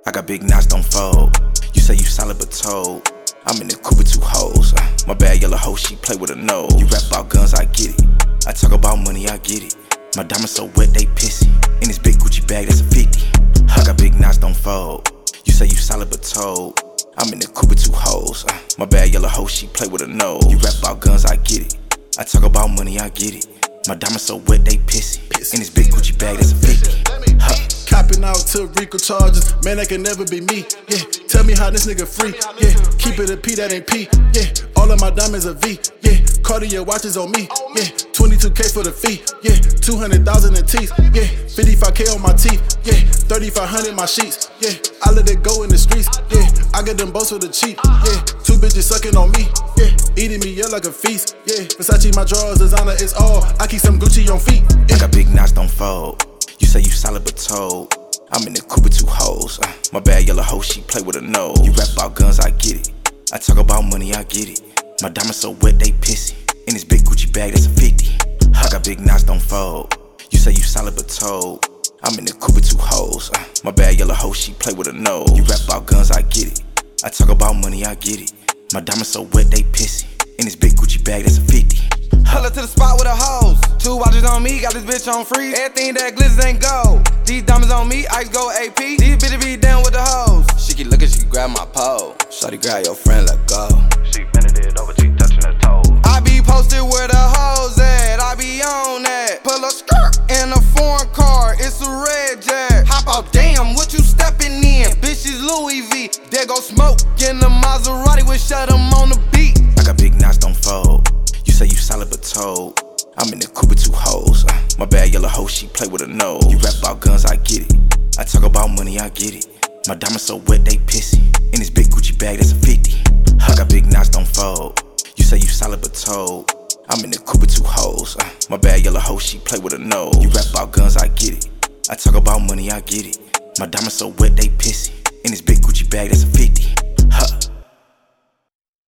I got big knots, don't fold. You say you solid but told. I'm in the coupe with 2 hoes. My bad yellow hoe, she play with a nose. You rap about guns, I get it. I talk about money, I get it. My diamonds so wet, they pissy. In this big Gucci bag, that's a 50. I got big knots, don't fold. You say you solid but told. I'm in the coupe with 2 hoes. My bad yellow hoe, she play with a nose. You rap about guns, I get it. I talk about money, I get it. My diamonds so wet, they pissy. In this big Gucci bag, that's a 50. Copping out to Rico charges, man, that can never be me. Yeah, tell me how this nigga free. Yeah, keep it a P, that ain't P. Yeah, all of my diamonds a V. Yeah, Cartier watches on me. Yeah, 22K for the fee. Yeah, 200,000 in teeth. Yeah, 55K on my teeth. Yeah, 3,500 my sheets. Yeah, I let it go in the streets. Yeah, I get them boats for the cheap. Yeah, 2 bitches sucking on me. Yeah, eating me up like a feast. Yeah, Versace my drawers, designer is all. I keep some Gucci on feet. Yeah. I got big knots, don't fold. You say you solid but told. I'm in the coupe with 2 hoes. My bad yellow hoe, she play with a nose. You rap about guns, I get it. I talk about money, I get it. My diamonds so wet, they pissy. In this big Gucci bag, that's a 50. I got big knots, don't fold. You say you solid but told. I'm in the coupe with 2 hoes. My bad yellow hoe, she play with a nose. You rap about guns, I get it. I talk about money, I get it. My diamonds so wet, they pissy. In this big Gucci bag, that's a 50. Pull up to the spot with the hoes. 2 watches on me, got this bitch on freeze. Everything that glitters ain't gold. These diamonds on me, ice gold AP. These bitches be down with the hoes. She keep looking, she can grab my pole. Shawty grab your friend, let go. She bending it over, she touching her toes. I be posted where the hoes at, I be on that. Pull a skirt in a foreign car, it's a red jag. Hop out, damn, what you stepping in? Bitch is Louis V. There go smoke in the Maserati, we shut 'em on the beat. I got big knots, don't fold. You say you solid but told. I'm in the coupe with 2 hoes. My bad yellow hoe, she play with a nose. You rap about guns, I get it. I talk about money, I get it. My diamonds so wet, they pissy. In this big Gucci bag, that's a 50. I got big knots, don't fold. You say you solid but told. I'm in the coupe with 2 hoes. My bad yellow hoe, she play with a nose. You rap about guns, I get it. I talk about money, I get it. My diamonds so wet, they pissy. In this big Gucci bag, that's a 50.